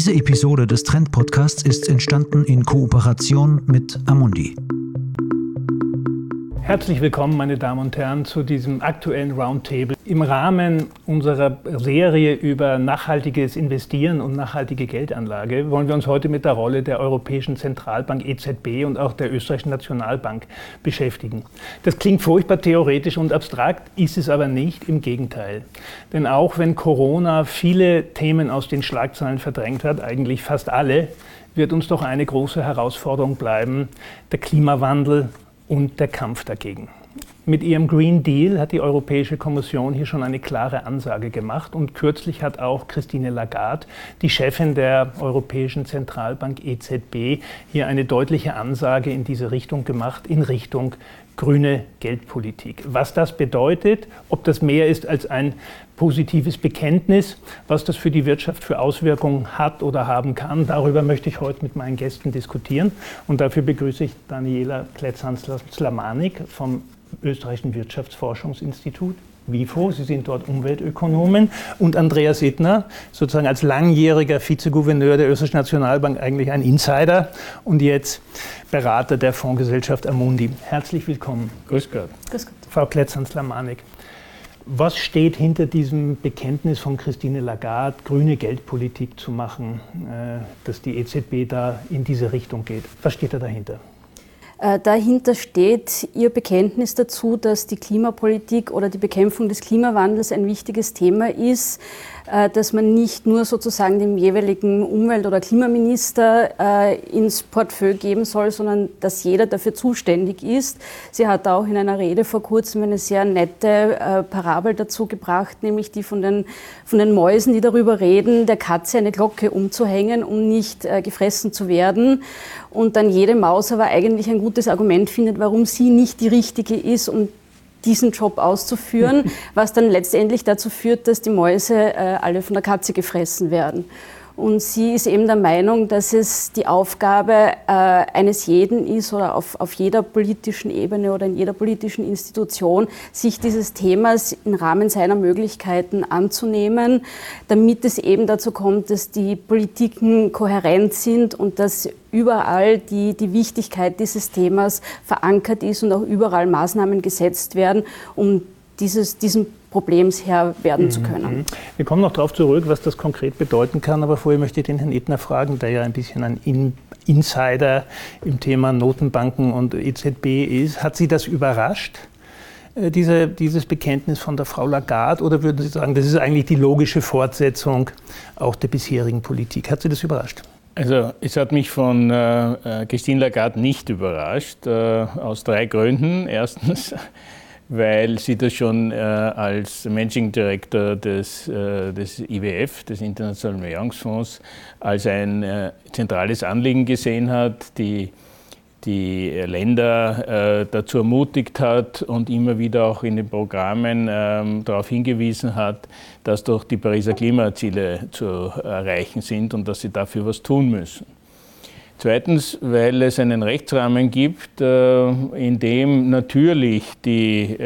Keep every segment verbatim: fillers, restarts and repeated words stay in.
Diese Episode des Trend-Podcasts ist entstanden in Kooperation mit Amundi. Herzlich willkommen, meine Damen und Herren, zu diesem aktuellen Roundtable. Im Rahmen unserer Serie über nachhaltiges Investieren und nachhaltige Geldanlage wollen wir uns heute mit der Rolle der Europäischen Zentralbank E Z B und auch der Österreichischen Nationalbank beschäftigen. Das klingt furchtbar theoretisch und abstrakt, ist es aber nicht, im Gegenteil. Denn auch wenn Corona viele Themen aus den Schlagzeilen verdrängt hat, eigentlich fast alle, wird uns doch eine große Herausforderung bleiben: der Klimawandel und der Kampf dagegen. Mit ihrem Green Deal hat die Europäische Kommission hier schon eine klare Ansage gemacht und kürzlich hat auch Christine Lagarde, die Chefin der Europäischen Zentralbank E Z B, hier eine deutliche Ansage in diese Richtung gemacht, in Richtung grüne Geldpolitik. Was das bedeutet, ob das mehr ist als ein positives Bekenntnis, was das für die Wirtschaft für Auswirkungen hat oder haben kann, darüber möchte ich heute mit meinen Gästen diskutieren. Und dafür begrüße ich Daniela Kletzhans-Slamanik vom Österreichischen Wirtschaftsforschungsinstitut, W I F O. Sie sind dort Umweltökonomin. Und Andreas Ittner, sozusagen als langjähriger Vizegouverneur der Österreichischen Nationalbank, eigentlich ein Insider und jetzt Berater der Fondsgesellschaft Amundi. Herzlich willkommen. Grüß Gott. Grüß Gott. Frau Kletzhans-Slamanik. Was steht hinter diesem Bekenntnis von Christine Lagarde, grüne Geldpolitik zu machen, dass die E Z B da in diese Richtung geht? Was steht da dahinter? Dahinter steht ihr Bekenntnis dazu, dass die Klimapolitik oder die Bekämpfung des Klimawandels ein wichtiges Thema ist, dass man nicht nur sozusagen dem jeweiligen Umwelt- oder Klimaminister ins Portfolio geben soll, sondern dass jeder dafür zuständig ist. Sie hat auch in einer Rede vor kurzem eine sehr nette Parabel dazu gebracht, nämlich die von den, von den Mäusen, die darüber reden, der Katze eine Glocke umzuhängen, um nicht gefressen zu werden. Und dann jede Maus aber eigentlich ein gutes Argument findet, warum sie nicht die richtige ist, um diesen Job auszuführen, was dann letztendlich dazu führt, dass die Mäuse äh, alle von der Katze gefressen werden. Und sie ist eben der Meinung, dass es die Aufgabe äh, eines jeden ist oder auf, auf jeder politischen Ebene oder in jeder politischen Institution, sich dieses Themas im Rahmen seiner Möglichkeiten anzunehmen, damit es eben dazu kommt, dass die Politiken kohärent sind und dass überall die, die Wichtigkeit dieses Themas verankert ist und auch überall Maßnahmen gesetzt werden, um dieses, diesem Problems Herr werden zu können. Wir kommen noch darauf zurück, was das konkret bedeuten kann, aber vorher möchte ich den Herrn Ittner fragen, der ja ein bisschen ein In- Insider im Thema Notenbanken und E Z B ist. Hat Sie das überrascht, diese, dieses Bekenntnis von der Frau Lagarde, oder würden Sie sagen, das ist eigentlich die logische Fortsetzung auch der bisherigen Politik? Hat Sie das überrascht? Also es hat mich von äh, Christine Lagarde nicht überrascht, äh, aus drei Gründen. Erstens, weil sie das schon äh, als Managing Director des, äh, des I W F, des Internationalen Währungsfonds, als ein äh, zentrales Anliegen gesehen hat, die, die Länder äh, dazu ermutigt hat und immer wieder auch in den Programmen äh, darauf hingewiesen hat, dass doch die Pariser Klimaziele zu erreichen sind und dass sie dafür was tun müssen. Zweitens, weil es einen Rechtsrahmen gibt, in dem natürlich die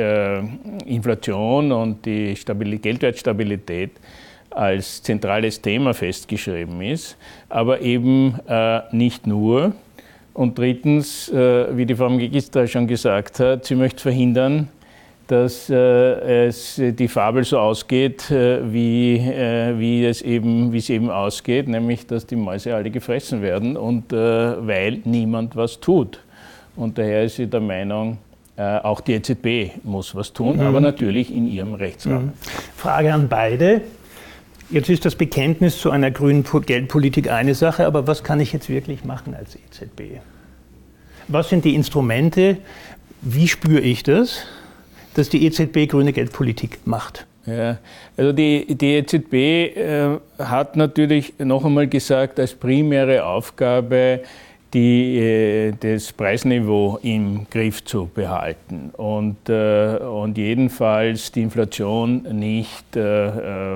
Inflation und die Geldwertstabilität als zentrales Thema festgeschrieben ist, aber eben nicht nur. Und drittens, wie die Frau Magister schon gesagt hat, sie möchte verhindern, dass äh, es die Fabel so ausgeht, äh, wie, äh, wie, es eben, wie es eben ausgeht, nämlich dass die Mäuse alle gefressen werden, und äh, weil niemand was tut. Und daher ist sie der Meinung, äh, auch die E Z B muss was tun, mhm. aber natürlich in ihrem Rechtsrahmen. Mhm. Frage an beide. Jetzt ist das Bekenntnis zu einer grünen Geldpolitik eine Sache, aber was kann ich jetzt wirklich machen als E Z B? Was sind die Instrumente? Wie spüre ich das, dass die E Z B grüne Geldpolitik macht? Ja, also die, die E Z B äh, hat natürlich noch einmal gesagt, als primäre Aufgabe, die, äh, das Preisniveau im Griff zu behalten und, äh, und jedenfalls die Inflation nicht äh,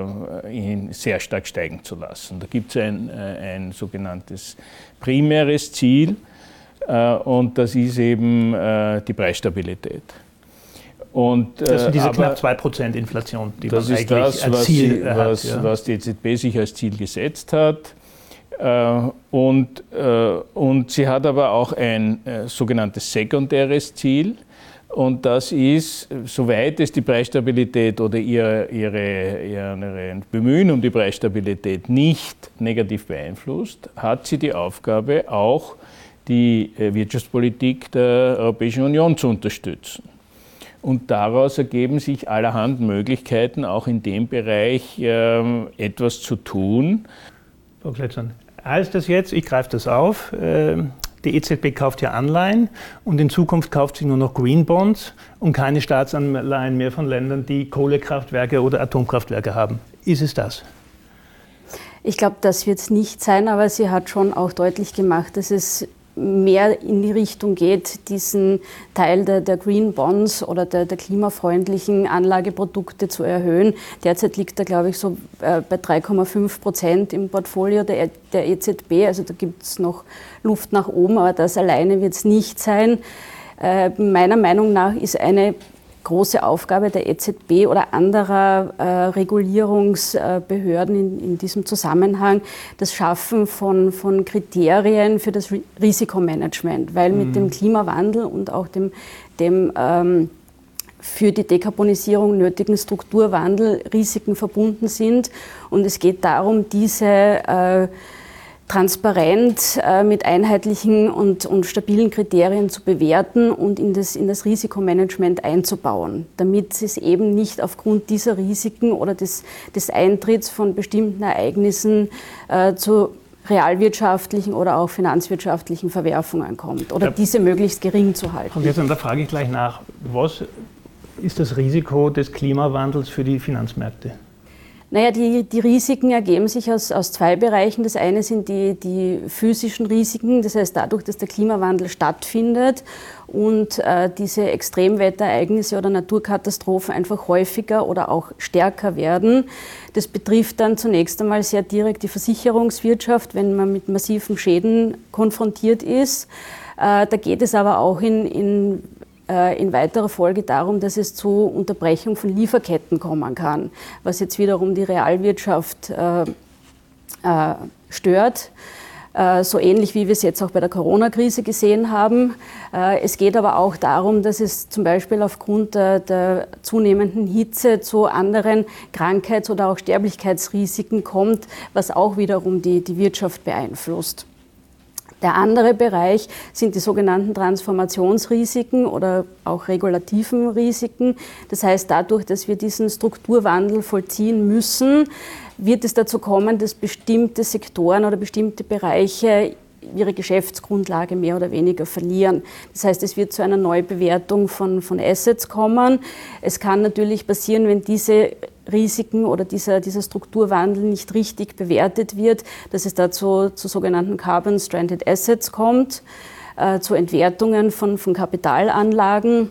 in sehr stark steigen zu lassen. Da gibt es ein, ein sogenanntes primäres Ziel, äh, und das ist eben äh, die Preisstabilität. Und, das sind diese aber knapp zwei Prozent Inflation, die das man ist eigentlich das, als was Ziel sie, hat. was, Ja. was die E Z B sich als Ziel gesetzt hat. Und, und sie hat aber auch ein sogenanntes sekundäres Ziel. Und das ist, soweit es die Preisstabilität oder ihre, ihre, ihre Bemühen um die Preisstabilität nicht negativ beeinflusst, hat sie die Aufgabe, auch die Wirtschaftspolitik der Europäischen Union zu unterstützen. Und daraus ergeben sich allerhand Möglichkeiten, auch in dem Bereich äh, etwas zu tun. Frau Kletzmann, heißt das jetzt, ich greife das auf, äh, die E Z B kauft ja Anleihen und in Zukunft kauft sie nur noch Green Bonds und keine Staatsanleihen mehr von Ländern, die Kohlekraftwerke oder Atomkraftwerke haben. Ist es das? Ich glaube, das wird es nicht sein, aber sie hat schon auch deutlich gemacht, dass es mehr in die Richtung geht, diesen Teil der, der Green Bonds oder der, der klimafreundlichen Anlageprodukte zu erhöhen. Derzeit liegt er, glaube ich, so äh, bei drei Komma fünf Prozent im Portfolio der, der E Z B. Also da gibt es noch Luft nach oben, aber das alleine wird es nicht sein. Äh, meiner Meinung nach ist eine große Aufgabe der E Z B oder anderer äh, Regulierungsbehörden in, in diesem Zusammenhang das Schaffen von, von Kriterien für das Risikomanagement, weil mit mhm. dem Klimawandel und auch dem, dem ähm, für die Dekarbonisierung nötigen Strukturwandel Risiken verbunden sind. Und es geht darum, diese äh, transparent äh, mit einheitlichen und, und stabilen Kriterien zu bewerten und in das, in das Risikomanagement einzubauen, damit es eben nicht aufgrund dieser Risiken oder des, des Eintritts von bestimmten Ereignissen äh, zu realwirtschaftlichen oder auch finanzwirtschaftlichen Verwerfungen kommt oder ja. diese möglichst gering zu halten. Und jetzt, und da frage ich gleich nach, was ist das Risiko des Klimawandels für die Finanzmärkte? Naja, die, die Risiken ergeben sich aus, aus zwei Bereichen. Das eine sind die, die physischen Risiken, das heißt dadurch, dass der Klimawandel stattfindet und äh, diese Extremwetterereignisse oder Naturkatastrophen einfach häufiger oder auch stärker werden. Das betrifft dann zunächst einmal sehr direkt die Versicherungswirtschaft, wenn man mit massiven Schäden konfrontiert ist. Äh, da geht es aber auch in, in in weiterer Folge darum, dass es zu Unterbrechung von Lieferketten kommen kann, was jetzt wiederum die Realwirtschaft äh, äh, stört. Äh, so ähnlich wie wir es jetzt auch bei der Corona-Krise gesehen haben. Äh, es geht aber auch darum, dass es zum Beispiel aufgrund der, der zunehmenden Hitze zu anderen Krankheits- oder auch Sterblichkeitsrisiken kommt, was auch wiederum die, die Wirtschaft beeinflusst. Der andere Bereich sind die sogenannten Transformationsrisiken oder auch regulativen Risiken. Das heißt, dadurch, dass wir diesen Strukturwandel vollziehen müssen, wird es dazu kommen, dass bestimmte Sektoren oder bestimmte Bereiche ihre Geschäftsgrundlage mehr oder weniger verlieren. Das heißt, es wird zu einer Neubewertung von, von Assets kommen. Es kann natürlich passieren, wenn diese Risiken oder dieser, dieser Strukturwandel nicht richtig bewertet wird, dass es dazu zu sogenannten Carbon Stranded Assets kommt, äh, zu Entwertungen von, von Kapitalanlagen.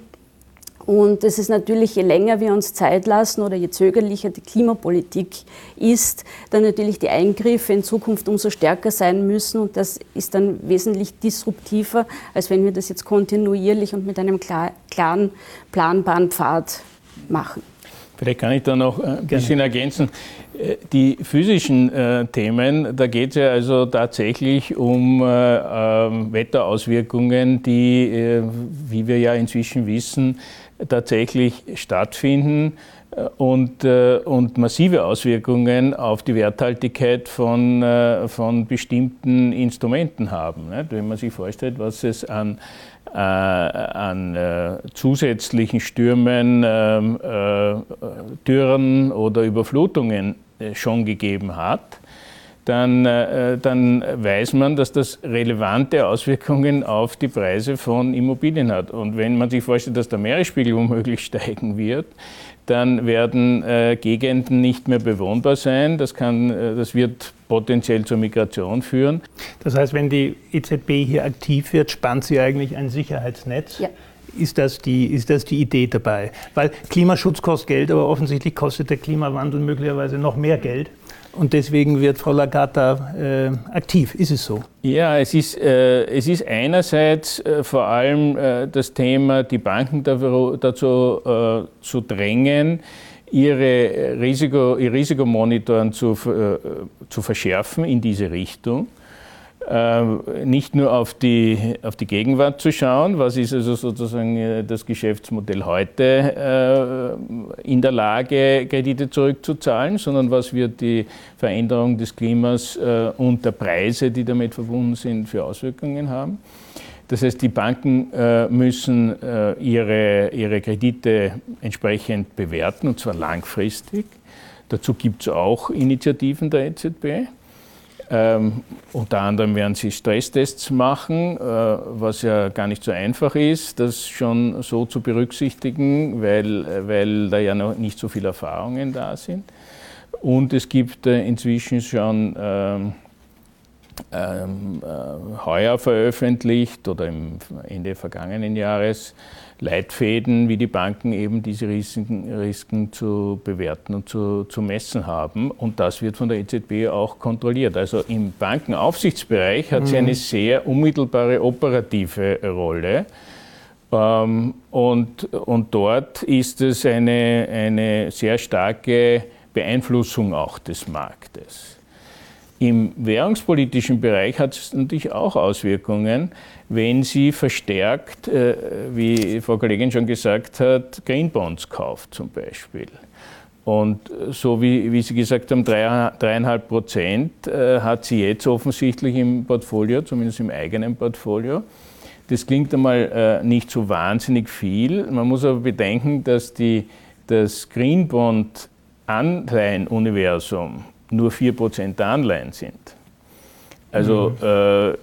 Und es ist natürlich, je länger wir uns Zeit lassen oder je zögerlicher die Klimapolitik ist, dann natürlich die Eingriffe in Zukunft umso stärker sein müssen. Und das ist dann wesentlich disruptiver, als wenn wir das jetzt kontinuierlich und mit einem klar, klaren, planbaren Pfad machen. Vielleicht kann ich da noch ein bisschen Gerne. ergänzen. Die physischen äh, Themen, da geht es ja also tatsächlich um äh, äh, Wetterauswirkungen, die, äh, wie wir ja inzwischen wissen, tatsächlich stattfinden äh, und, äh, und massive Auswirkungen auf die Werthaltigkeit von, äh, von bestimmten Instrumenten haben. Ne? Wenn man sich vorstellt, was es an Äh, an äh, zusätzlichen Stürmen, äh, äh, Dürren oder Überflutungen äh, schon gegeben hat, dann, äh, dann weiß man, dass das relevante Auswirkungen auf die Preise von Immobilien hat. Und wenn man sich vorstellt, dass der Meeresspiegel womöglich steigen wird, dann werden äh, Gegenden nicht mehr bewohnbar sein. Das, kann, äh, das wird potenziell zur Migration führen. Das heißt, wenn die E Z B hier aktiv wird, spannt sie eigentlich ein Sicherheitsnetz. Ja. Ist das, die, ist das die Idee dabei? Weil Klimaschutz kostet Geld, aber offensichtlich kostet der Klimawandel möglicherweise noch mehr Geld. Und deswegen wird Frau Lagarde da äh, aktiv. Ist es so? Ja, es ist, äh, es ist einerseits äh, vor allem äh, das Thema, die Banken dazu, dazu äh, zu drängen, ihre Risiko, ihr Risikomonitoren zu, äh, zu verschärfen in diese Richtung. Äh, nicht nur auf die, auf die Gegenwart zu schauen, was ist also sozusagen das Geschäftsmodell heute äh, in der Lage, Kredite zurückzuzahlen, sondern was wird die Veränderung des Klimas äh, und der Preise, die damit verbunden sind, für Auswirkungen haben. Das heißt, die Banken äh, müssen äh, ihre, ihre Kredite entsprechend bewerten, und zwar langfristig. Dazu gibt es auch Initiativen der E Z B. Ähm, unter anderem werden sie Stresstests machen, äh, was ja gar nicht so einfach ist, das schon so zu berücksichtigen, weil, weil da ja noch nicht so viele Erfahrungen da sind. Und es gibt äh, inzwischen schon ähm, ähm, äh, heuer veröffentlicht oder im Ende vergangenen Jahres Leitfäden, wie die Banken eben diese Risiken, Risiken zu bewerten und zu, zu messen haben. Und das wird von der E Z B auch kontrolliert. Also im Bankenaufsichtsbereich hat sie eine sehr unmittelbare operative Rolle. Ähm, und, und dort ist es eine, eine sehr starke Beeinflussung auch des Marktes. Im währungspolitischen Bereich hat es natürlich auch Auswirkungen, wenn sie verstärkt, äh, wie Frau Kollegin schon gesagt hat, Green Bonds kauft zum Beispiel. Und so wie, wie Sie gesagt haben, dreieinhalb Prozent äh, hat sie jetzt offensichtlich im Portfolio, zumindest im eigenen Portfolio. Das klingt einmal äh, nicht so wahnsinnig viel. Man muss aber bedenken, dass die, das Green Bond Anleihenuniversum nur vier Prozent der Anleihen sind. Also mhm. äh,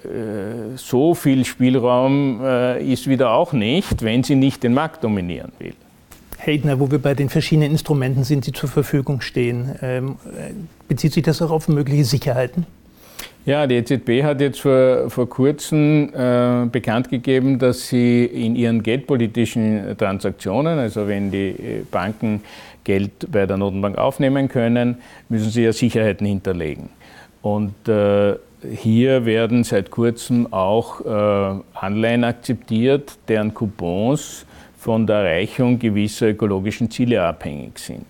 so viel Spielraum äh, ist wieder auch nicht, wenn sie nicht den Markt dominieren will. Herr Idner, wo wir bei den verschiedenen Instrumenten sind, die zur Verfügung stehen, ähm, bezieht sich das auch auf mögliche Sicherheiten? Ja, die E Z B hat jetzt vor, vor kurzem äh, bekannt gegeben, dass sie in ihren geldpolitischen Transaktionen, also wenn die Banken Geld bei der Notenbank aufnehmen können, müssen sie ja Sicherheiten hinterlegen. Und äh, hier werden seit kurzem auch äh, Anleihen akzeptiert, deren Coupons von der Erreichung gewisser ökologischen Ziele abhängig sind.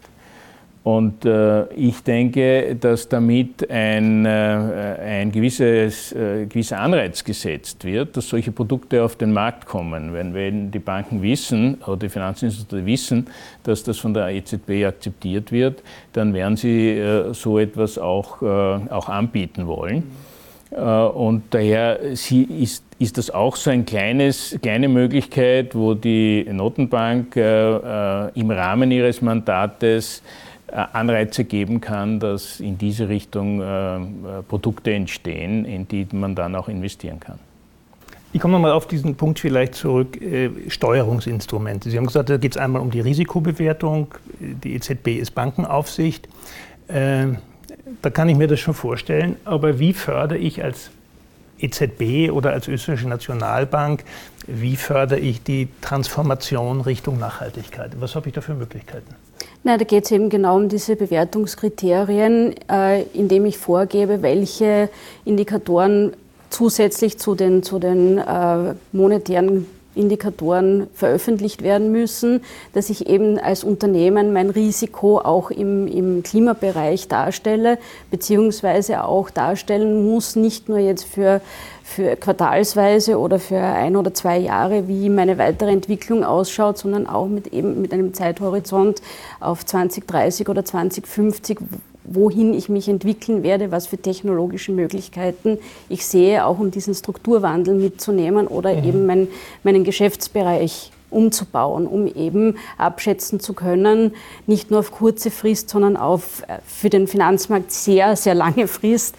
Und äh, ich denke, dass damit ein, äh, ein gewisses, äh, gewisser Anreiz gesetzt wird, dass solche Produkte auf den Markt kommen. Wenn, wenn die Banken wissen oder die Finanzinstitute wissen, dass das von der E Z B akzeptiert wird, dann werden sie äh, so etwas auch, äh, auch anbieten wollen. Mhm. Äh, und daher sie ist, ist das auch so eine kleine Möglichkeit, wo die Notenbank äh, äh, im Rahmen ihres Mandates Anreize geben kann, dass in diese Richtung äh, Produkte entstehen, in die man dann auch investieren kann. Ich komme nochmal auf diesen Punkt vielleicht zurück, äh, Steuerungsinstrumente. Sie haben gesagt, da geht es einmal um die Risikobewertung, die E Z B ist Bankenaufsicht. Äh, da kann ich mir das schon vorstellen, aber wie fördere ich als E Z B oder als Österreichische Nationalbank, wie fördere ich die Transformation Richtung Nachhaltigkeit? Was habe ich da für Möglichkeiten? Na, da geht es eben genau um diese Bewertungskriterien, äh, indem ich vorgebe, welche Indikatoren zusätzlich zu den, zu den äh, monetären Indikatoren veröffentlicht werden müssen, dass ich eben als Unternehmen mein Risiko auch im, im Klimabereich darstelle, beziehungsweise auch darstellen muss, nicht nur jetzt für, für quartalsweise oder für ein oder zwei Jahre, wie meine weitere Entwicklung ausschaut, sondern auch mit, eben mit einem Zeithorizont auf zwanzig dreißig oder zwanzig fünfzig, wohin ich mich entwickeln werde, was für technologische Möglichkeiten ich sehe, auch um diesen Strukturwandel mitzunehmen oder mhm. eben mein, meinen Geschäftsbereich umzubauen, um eben abschätzen zu können, nicht nur auf kurze Frist, sondern auf für den Finanzmarkt sehr, sehr lange Frist,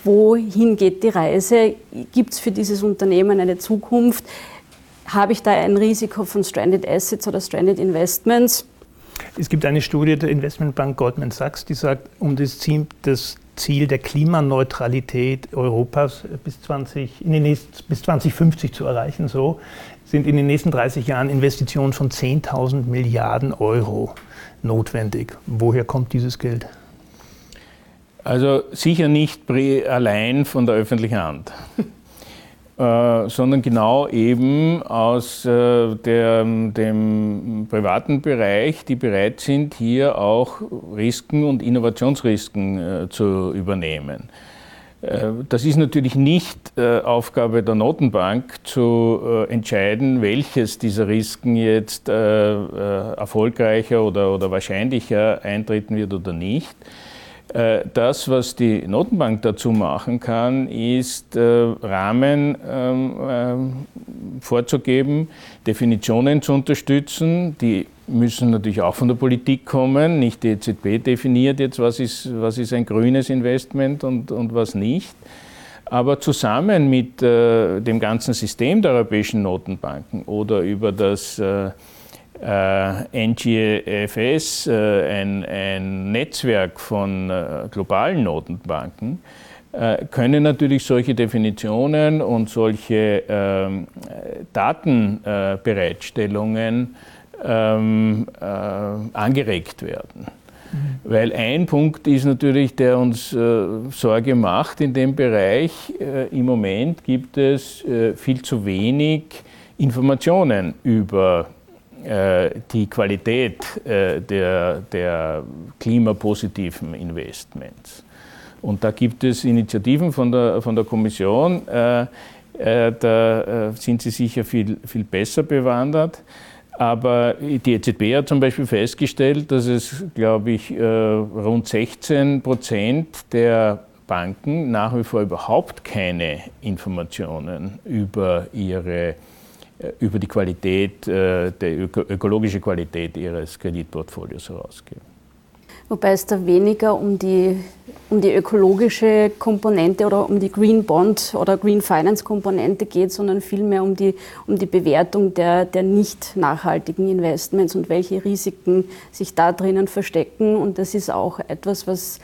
wohin geht die Reise, gibt es für dieses Unternehmen eine Zukunft, habe ich da ein Risiko von Stranded Assets oder Stranded Investments? Es gibt eine Studie der Investmentbank Goldman Sachs, die sagt, um das Ziel, das Ziel der Klimaneutralität Europas bis, zwanzig, in den nächsten, bis zwanzig fünfzig zu erreichen, so, sind in den nächsten dreißig Jahren Investitionen von zehntausend Milliarden Euro notwendig. Woher kommt dieses Geld? Also sicher nicht allein von der öffentlichen Hand. äh, sondern genau eben aus äh, der, dem privaten Bereich, die bereit sind, hier auch Risiken und Innovationsrisiken äh, zu übernehmen. Das ist natürlich nicht äh, Aufgabe der Notenbank zu äh, entscheiden, welches dieser Risiken jetzt äh, äh, erfolgreicher oder, oder wahrscheinlicher eintreten wird oder nicht. Äh, das, was die Notenbank dazu machen kann, ist äh, Rahmen äh, vorzugeben, Definitionen zu unterstützen, die müssen natürlich auch von der Politik kommen. Nicht die E Z B definiert jetzt, was ist, was ist ein grünes Investment und, und was nicht. Aber zusammen mit äh, dem ganzen System der europäischen Notenbanken oder über das äh, äh, N G F S, äh, ein, ein Netzwerk von äh, globalen Notenbanken, äh, können natürlich solche Definitionen und solche äh, Datenbereitstellungen Ähm, äh, angeregt werden. Mhm. Weil ein Punkt ist natürlich, der uns äh, Sorge macht in dem Bereich, äh, im Moment gibt es äh, viel zu wenig Informationen über äh, die Qualität äh, der, der klimapositiven Investments. Und da gibt es Initiativen von der, von der Kommission, äh, äh, da äh, sind Sie sicher viel, viel besser bewandert. Aber die E Z B hat zum Beispiel festgestellt, dass es, glaube ich, rund sechzehn Prozent der Banken nach wie vor überhaupt keine Informationen über ihre, über die Qualität, die ökologische Qualität ihres Kreditportfolios herausgeben. Wobei es da weniger um die, um die ökologische Komponente oder um die Green Bond oder Green Finance Komponente geht, sondern vielmehr um die, um die Bewertung der, der nicht nachhaltigen Investments und welche Risiken sich da drinnen verstecken. Und das ist auch etwas, was,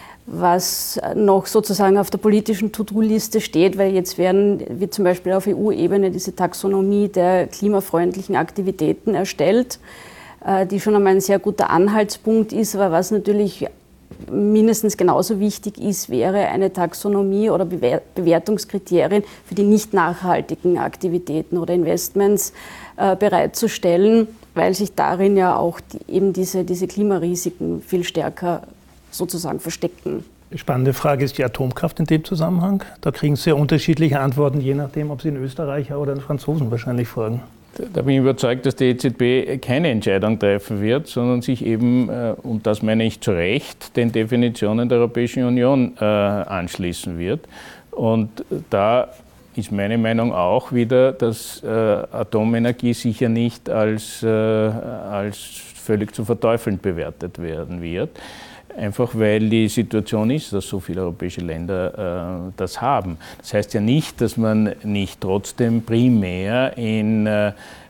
was noch sozusagen auf der politischen To-Do-Liste steht, weil jetzt werden, wird zum Beispiel auf E U-Ebene diese Taxonomie der klimafreundlichen Aktivitäten erstellt, die schon einmal ein sehr guter Anhaltspunkt ist, aber was natürlich mindestens genauso wichtig ist, wäre eine Taxonomie oder Bewertungskriterien für die nicht nachhaltigen Aktivitäten oder Investments äh, bereitzustellen, weil sich darin ja auch die, eben diese, diese Klimarisiken viel stärker sozusagen verstecken. Spannende Frage ist die Atomkraft in dem Zusammenhang. Da kriegen Sie sehr unterschiedliche Antworten, je nachdem, ob Sie einen Österreicher oder einen Franzosen wahrscheinlich fragen. Da bin ich überzeugt, dass die E Z B keine Entscheidung treffen wird, sondern sich eben, und das meine ich zu Recht, den Definitionen der Europäischen Union äh, anschließen wird. Und da ist meine Meinung auch wieder, dass äh, Atomenergie sicher nicht als, äh, als völlig zu verteufeln bewertet werden wird. Einfach weil die Situation ist, dass so viele europäische Länder äh, das haben. Das heißt ja nicht, dass man nicht trotzdem primär in, äh,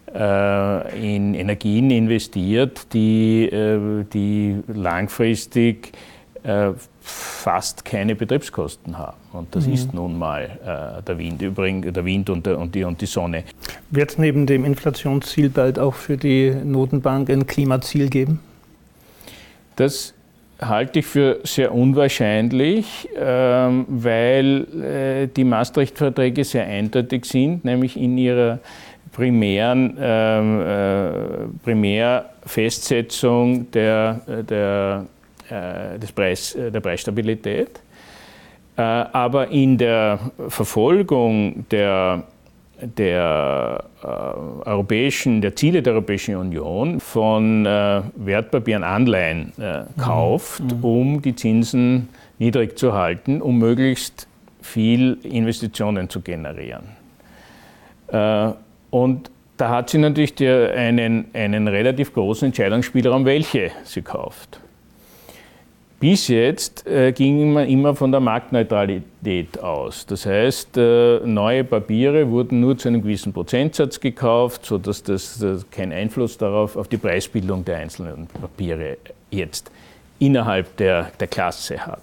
in Energien investiert, die, äh, die langfristig äh, fast keine Betriebskosten haben. Und das mhm. ist nun mal äh, der Wind, übrigens, der Wind und, der, und, die, und die Sonne. Wird es neben dem Inflationsziel bald auch für die Notenbank ein Klimaziel geben? Das halte ich für sehr unwahrscheinlich, ähm, weil äh, die Maastricht-Verträge sehr eindeutig sind, nämlich in ihrer primären ähm, äh, Primärfestsetzung der, der, äh, des Preis, der Preisstabilität. Äh, aber in der Verfolgung der der äh, europäischen, der Ziele der Europäischen Union von äh, Wertpapieren, Anleihen äh, kauft, mhm. um die Zinsen niedrig zu halten, um möglichst viel Investitionen zu generieren. Äh, und da hat sie natürlich der, einen, einen relativ großen Entscheidungsspielraum, welche sie kauft. Bis jetzt äh, ging man immer von der Marktneutralität aus. Das heißt, äh, neue Papiere wurden nur zu einem gewissen Prozentsatz gekauft, sodass das, das keinen Einfluss darauf auf die Preisbildung der einzelnen Papiere jetzt innerhalb der, der Klasse hat.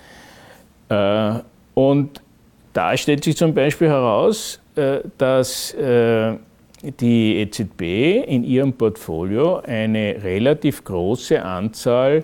Äh, und da stellt sich zum Beispiel heraus, äh, dass äh, die E Z B in ihrem Portfolio eine relativ große Anzahl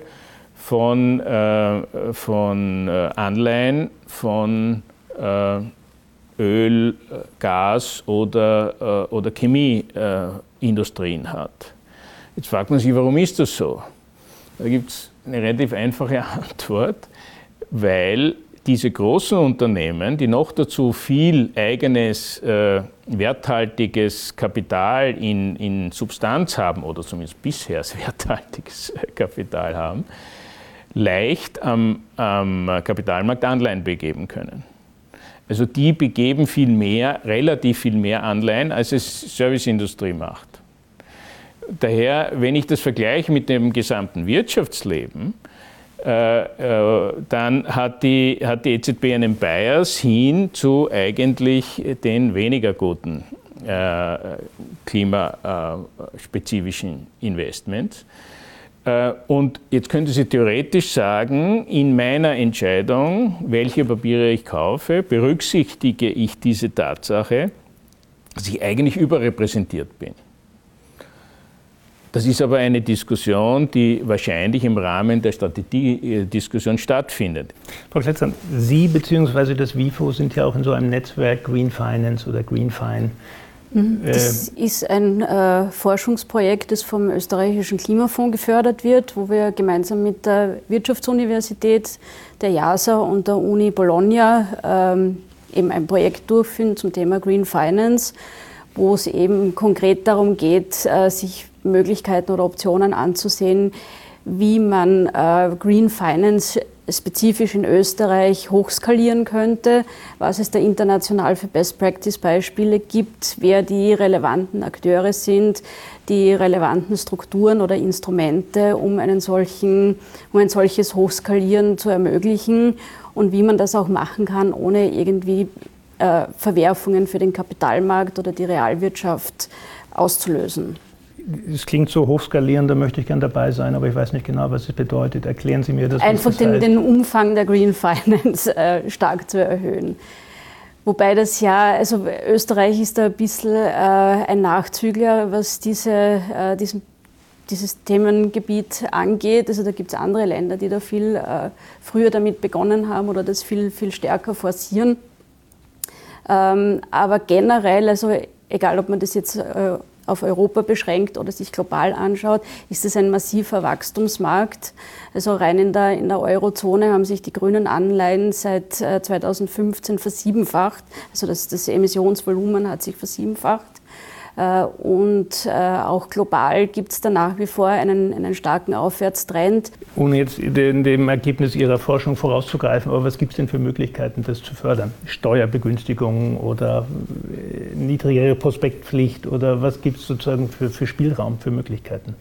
von, äh, von äh, Anleihen von äh, Öl, Gas oder, oder Chemieindustrien hat. Jetzt fragt man sich, warum ist das so? Da gibt es eine relativ einfache Antwort, weil diese großen Unternehmen, die noch dazu viel eigenes, äh, werthaltiges Kapital in, in Substanz haben, oder zumindest bisher werthaltiges Kapital haben, leicht am, am Kapitalmarkt Anleihen begeben können. Also die begeben viel mehr, relativ viel mehr Anleihen, als es Serviceindustrie macht. Daher, wenn ich das vergleiche mit dem gesamten Wirtschaftsleben, äh, äh, dann hat die, hat die E Z B einen Bias hin zu eigentlich den weniger guten äh, klimaspezifischen Investments. Äh, und jetzt könnte sie theoretisch sagen, in meiner Entscheidung, welche Papiere ich kaufe, berücksichtige ich diese Tatsache, dass ich eigentlich überrepräsentiert bin. Das ist aber eine Diskussion, die wahrscheinlich im Rahmen der Strategiediskussion stattfindet. Frau Kletzner, Sie bzw. das WIFO sind ja auch in so einem Netzwerk Green Finance oder Greenfine. Das äh, ist ein äh, Forschungsprojekt, das vom österreichischen Klimafonds gefördert wird, wo wir gemeinsam mit der Wirtschaftsuniversität, der J A S A und der Uni Bologna ähm, eben ein Projekt durchführen zum Thema Green Finance, wo es eben konkret darum geht, äh, sich Möglichkeiten oder Optionen anzusehen, wie man äh, Green Finance spezifisch in Österreich hochskalieren könnte, was es da international für Best-Practice-Beispiele gibt, wer die relevanten Akteure sind, die relevanten Strukturen oder Instrumente, um, einen solchen, um ein solches Hochskalieren zu ermöglichen und wie man das auch machen kann, ohne irgendwie äh, Verwerfungen für den Kapitalmarkt oder die Realwirtschaft auszulösen. Es klingt so hochskalierend, da möchte ich gern dabei sein, aber ich weiß nicht genau, was es bedeutet. Erklären Sie mir das. Einfach den, den Umfang der Green Finance äh, stark zu erhöhen. Wobei das ja, also Österreich ist da ein bisschen äh, ein Nachzügler, was diese, äh, diesen, dieses Themengebiet angeht. Also da gibt es andere Länder, die da viel äh, früher damit begonnen haben oder das viel, viel stärker forcieren. Ähm, aber generell, also egal ob man das jetzt äh, auf Europa beschränkt oder sich global anschaut, ist es ein massiver Wachstumsmarkt. Also rein in der, in der Eurozone haben sich die grünen Anleihen seit äh, zweitausendfünfzehn versiebenfacht. Also das, das Emissionsvolumen hat sich versiebenfacht. Äh, und äh, auch global gibt es da nach wie vor einen, einen starken Aufwärtstrend. Ohne jetzt den, dem Ergebnis Ihrer Forschung vorauszugreifen, aber was gibt es denn für Möglichkeiten, das zu fördern? Steuerbegünstigungen oder niedrigere Prospektpflicht oder was gibt es sozusagen für, für Spielraum, für Möglichkeiten?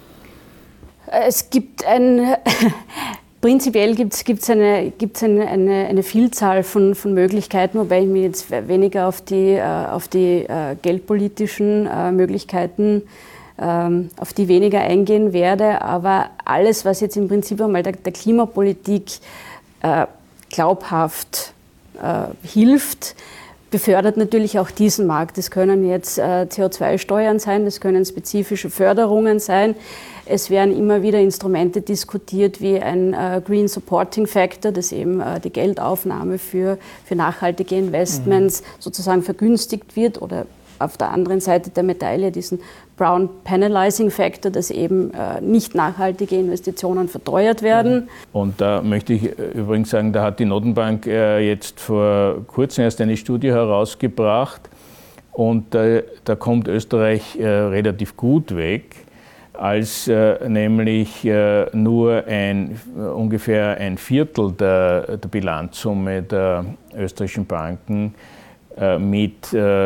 Es gibt ein... Prinzipiell gibt es eine, gibt's eine, eine, eine Vielzahl von, von Möglichkeiten, wobei ich mich jetzt weniger auf die, auf die äh, geldpolitischen äh, Möglichkeiten, ähm, auf die weniger eingehen werde. Aber alles, was jetzt im Prinzip einmal der, der Klimapolitik äh, glaubhaft äh, hilft, befördert natürlich auch diesen Markt. Das können jetzt äh, C O zwei Steuern sein, das können spezifische Förderungen sein. Es werden immer wieder Instrumente diskutiert wie ein äh, Green Supporting Factor, das eben äh, die Geldaufnahme für, für nachhaltige Investments mhm. sozusagen vergünstigt wird, oder auf der anderen Seite der Medaille diesen Brown Penalizing Factor, dass eben äh, nicht nachhaltige Investitionen verteuert werden. Und da möchte ich übrigens sagen, da hat die Notenbank äh, jetzt vor kurzem erst eine Studie herausgebracht und äh, da kommt Österreich äh, relativ gut weg, als äh, nämlich äh, nur ein, äh, ungefähr ein Viertel der, der Bilanzsumme der österreichischen Banken äh, mit äh,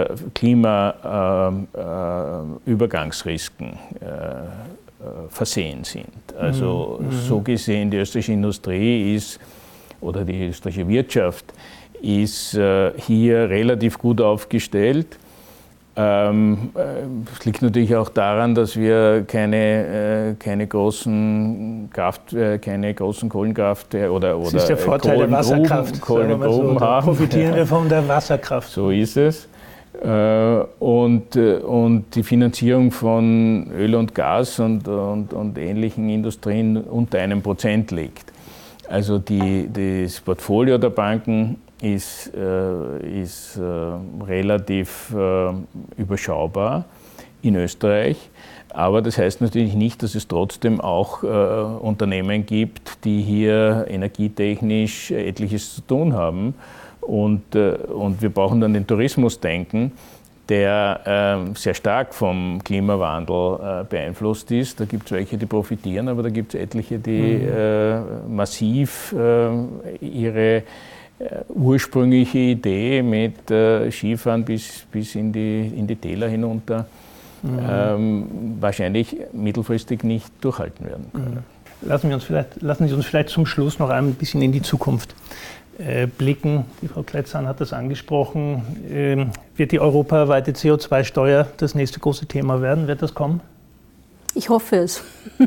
Klimaübergangsrisiken äh, äh, versehen sind. Also mhm. so gesehen, die österreichische Industrie ist, oder die österreichische Wirtschaft ist äh, hier relativ gut aufgestellt. Ähm, es liegt natürlich auch daran, dass wir keine, äh, keine großen Kraft, äh, keine großen Kohlenkraft äh, oder, oder das ist der Vorteil der Wasserkraft. Kohlegruben so, haben. Profitieren wir von der Wasserkraft. So ist es. Äh, und, äh, und die Finanzierung von Öl und Gas und, und, und ähnlichen Industrien unter einem Prozent liegt. Also die, das Portfolio der Banken ist, äh, ist äh, relativ äh, überschaubar in Österreich. Aber das heißt natürlich nicht, dass es trotzdem auch äh, Unternehmen gibt, die hier energietechnisch etliches zu tun haben. Und, äh, und wir brauchen dann den Tourismus denken, der äh, sehr stark vom Klimawandel äh, beeinflusst ist. Da gibt es welche, die profitieren, aber da gibt es etliche, die mhm. äh, massiv äh, ihre äh, ursprüngliche Idee mit äh, Skifahren bis, bis in, die, in die Täler hinunter mhm. ähm, wahrscheinlich mittelfristig nicht durchhalten werden können. Lassen, wir uns vielleicht, lassen Sie uns vielleicht zum Schluss noch ein bisschen in die Zukunft äh, blicken. Die Frau Kletzahn hat das angesprochen. Ähm, wird die europaweite C O zwei Steuer das nächste große Thema werden? Wird das kommen? Ich hoffe es.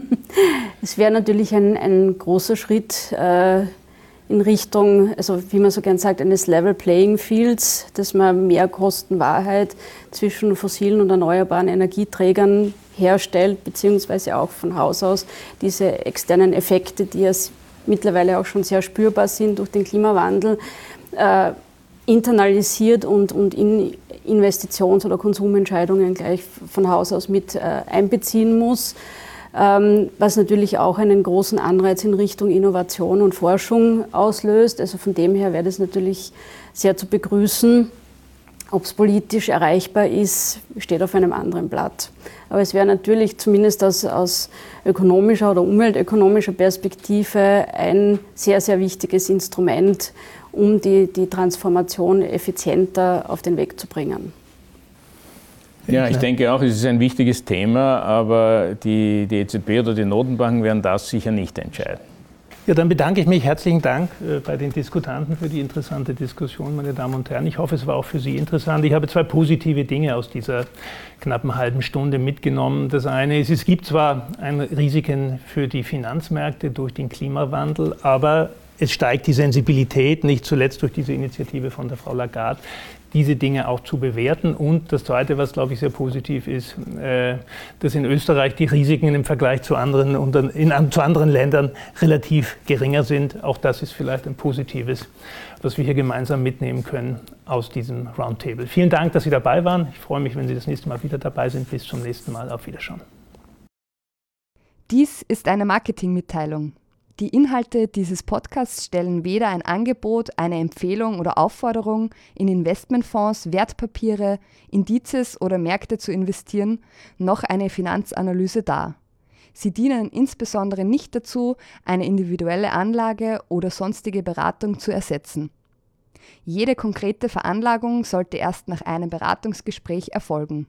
Es wäre natürlich ein, ein großer Schritt äh, in Richtung, also wie man so gern sagt, eines Level Playing Fields, dass man mehr Kostenwahrheit zwischen fossilen und erneuerbaren Energieträgern herstellt, beziehungsweise auch von Haus aus diese externen Effekte, die ja mittlerweile auch schon sehr spürbar sind durch den Klimawandel, äh, internalisiert und, und in Investitions- oder Konsumentscheidungen gleich von Haus aus mit äh, einbeziehen muss. Ähm, was natürlich auch einen großen Anreiz in Richtung Innovation und Forschung auslöst. Also von dem her wäre das natürlich sehr zu begrüßen. Ob es politisch erreichbar ist, steht auf einem anderen Blatt. Aber es wäre natürlich zumindest aus, aus ökonomischer oder umweltökonomischer Perspektive ein sehr, sehr wichtiges Instrument, um die, die Transformation effizienter auf den Weg zu bringen. Ja, ich denke auch, es ist ein wichtiges Thema, aber die, die E Z B oder die Notenbanken werden das sicher nicht entscheiden. Ja, dann bedanke ich mich. Herzlichen Dank äh, bei den Diskutanten für die interessante Diskussion, meine Damen und Herren. Ich hoffe, es war auch für Sie interessant. Ich habe zwei positive Dinge aus dieser knappen halben Stunde mitgenommen. Das eine ist, es gibt zwar Risiken für die Finanzmärkte durch den Klimawandel, aber es steigt die Sensibilität, nicht zuletzt durch diese Initiative von der Frau Lagarde, diese Dinge auch zu bewerten. Und das Zweite, was, glaube ich, sehr positiv ist, äh, dass in Österreich die Risiken im Vergleich zu anderen, in, zu anderen Ländern relativ geringer sind. Auch das ist vielleicht ein Positives, was wir hier gemeinsam mitnehmen können aus diesem Roundtable. Vielen Dank, dass Sie dabei waren. Ich freue mich, wenn Sie das nächste Mal wieder dabei sind. Bis zum nächsten Mal. Auf Wiederschauen. Dies ist eine Marketingmitteilung. Die Inhalte dieses Podcasts stellen weder ein Angebot, eine Empfehlung oder Aufforderung, in Investmentfonds, Wertpapiere, Indizes oder Märkte zu investieren, noch eine Finanzanalyse dar. Sie dienen insbesondere nicht dazu, eine individuelle Anlage oder sonstige Beratung zu ersetzen. Jede konkrete Veranlagung sollte erst nach einem Beratungsgespräch erfolgen.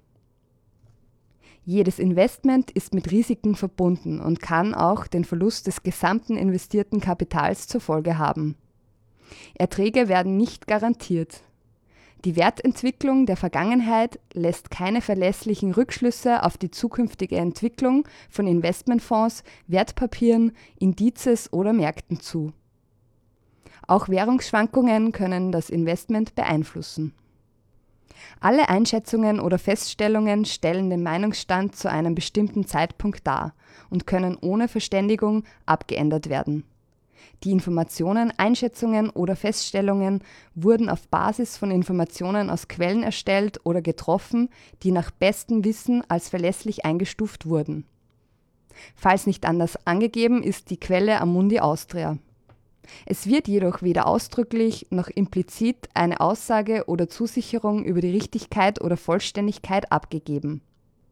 Jedes Investment ist mit Risiken verbunden und kann auch den Verlust des gesamten investierten Kapitals zur Folge haben. Erträge werden nicht garantiert. Die Wertentwicklung der Vergangenheit lässt keine verlässlichen Rückschlüsse auf die zukünftige Entwicklung von Investmentfonds, Wertpapieren, Indizes oder Märkten zu. Auch Währungsschwankungen können das Investment beeinflussen. Alle Einschätzungen oder Feststellungen stellen den Meinungsstand zu einem bestimmten Zeitpunkt dar und können ohne Verständigung abgeändert werden. Die Informationen, Einschätzungen oder Feststellungen wurden auf Basis von Informationen aus Quellen erstellt oder getroffen, die nach bestem Wissen als verlässlich eingestuft wurden. Falls nicht anders angegeben, ist die Quelle Amundi Austria. Es wird jedoch weder ausdrücklich noch implizit eine Aussage oder Zusicherung über die Richtigkeit oder Vollständigkeit abgegeben.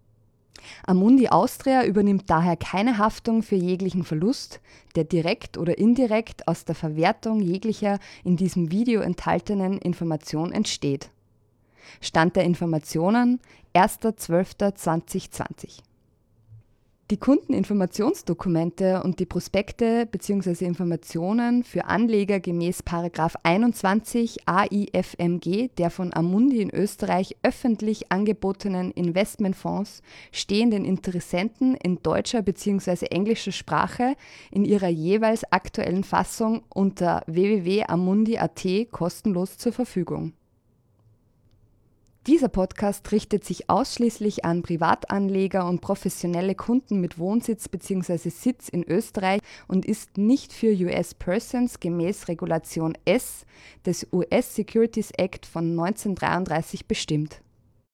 Amundi Austria übernimmt daher keine Haftung für jeglichen Verlust, der direkt oder indirekt aus der Verwertung jeglicher in diesem Video enthaltenen Information entsteht. Stand der Informationen erster zwölfter zweitausendzwanzig. Die Kundeninformationsdokumente und die Prospekte bzw. Informationen für Anleger gemäß Paragraph einundzwanzig A I F M G der von Amundi in Österreich öffentlich angebotenen Investmentfonds stehen den Interessenten in deutscher bzw. englischer Sprache in ihrer jeweils aktuellen Fassung unter w w w punkt amundi punkt a t kostenlos zur Verfügung. Dieser Podcast richtet sich ausschließlich an Privatanleger und professionelle Kunden mit Wohnsitz bzw. Sitz in Österreich und ist nicht für U S Persons gemäß Regulation S des U S Securities Act von neunzehnhundertdreiunddreißig bestimmt.